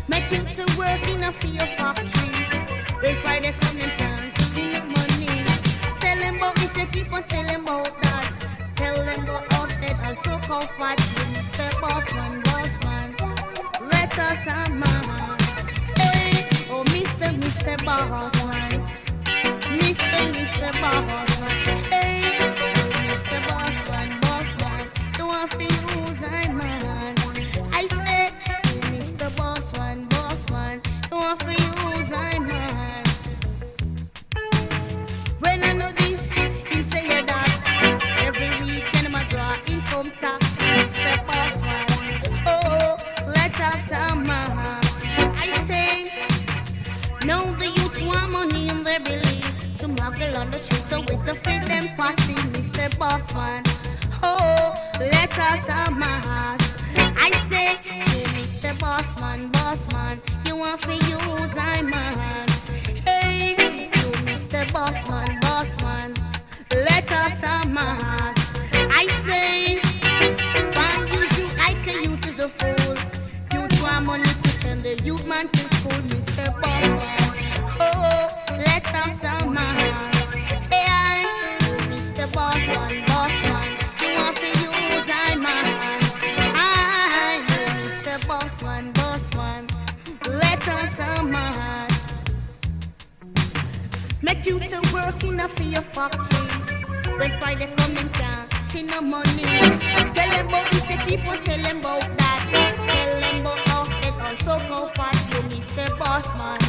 Make you to work in a field factory. They try to come and dance, see no money. Tell them about this, you keep on telling about that. Tell them about us, that also call fight. Mr. Bossman, Bossman, let us have man. Hey, oh Mr. Bossman, Mr. Bossman. Hey, oh Mr. Bossman, Bossman, don't want to use I man. I say, oh Mr. Bossman, Bossman, don't want to use I man. When I know this, him say that every weekend I draw income tax. Mr. Bossman, oh, let us have man. I say, now the youth want money and they believe to muggle on the street so with the freedom posse. Mr. Bossman, oh, let us have man. I say, oh, Mr. Bossman, Bossman, you want to use I man. Hey, you Mr. Bossman, Bossman, let us have man. I say, why use you like a youth is a fool? Youth want money to send the youth man to school. Mr. Bossman, oh, let us have man. Hey, oh, Mr. Bossman, Bossman, you want to use I man. I, oh, Mr. Bossman, Bossman, let us have man. Make you to work in a field factory. When Friday come and can't see no money. Tell them about this, the people tell them about that. Tell them about us, it also go past you, Mr. Bossman.